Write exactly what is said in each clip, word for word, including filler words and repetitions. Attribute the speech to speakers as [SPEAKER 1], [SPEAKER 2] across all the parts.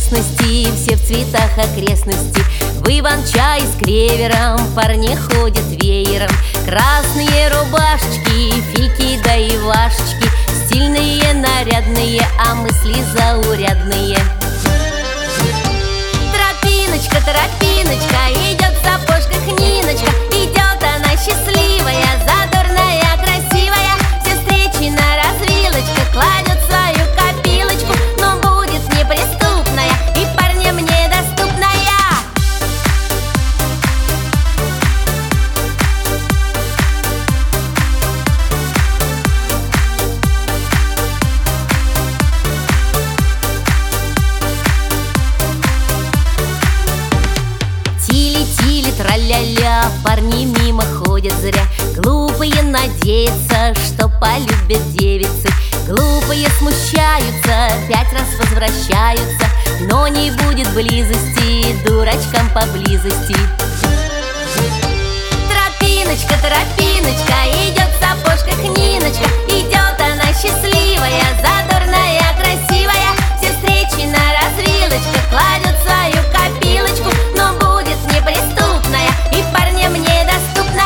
[SPEAKER 1] местности, все в цветах окрестности. В иван-чай с клевером парни ходят веером. Красные рубашечки, фильки да и вашечки, стильные, нарядные, а мысли заурядные. Тропиночка, тропиночка, идет в сапожках Ниночка. Идет она счастливая, задорная, красивая. Все встречи на развилочках, кладет свою копилочку, но будет неприступная и парням недоступная. Тили-тили, траля-ля, парни мимо ходят зря. Глупые надеются, что полюбят девицы. Глупые смущаются, пять раз возвращаются, но не будет близости дурачкам поблизости. Тропиночка, тропиночка, идет в сапожках Ниночка. Идет она счастливая, задорная, красивая. Все встречи на развилочках, кладет свою копилочку, но будет неприступная и парням недоступная.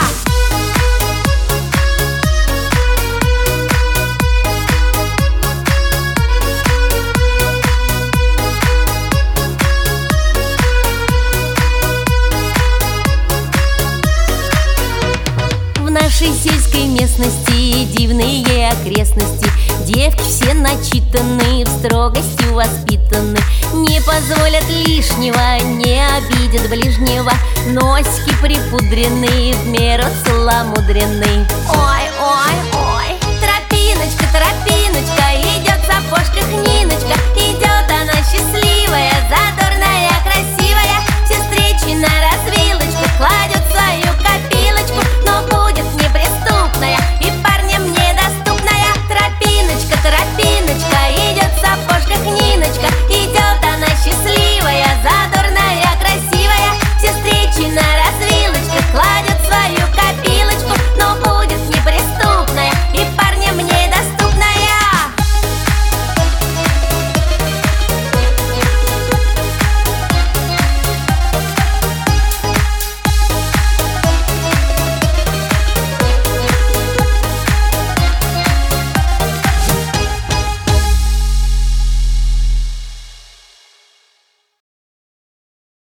[SPEAKER 1] В нашей сельской местности дивные окрестности. Девки все начитаны, в строгости воспитаны. Не позволят лишнего, не обидят ближнего. Носики припудрены, в меру целомудрены. Ой, ой, ой, тропиночка, тропиночка, идет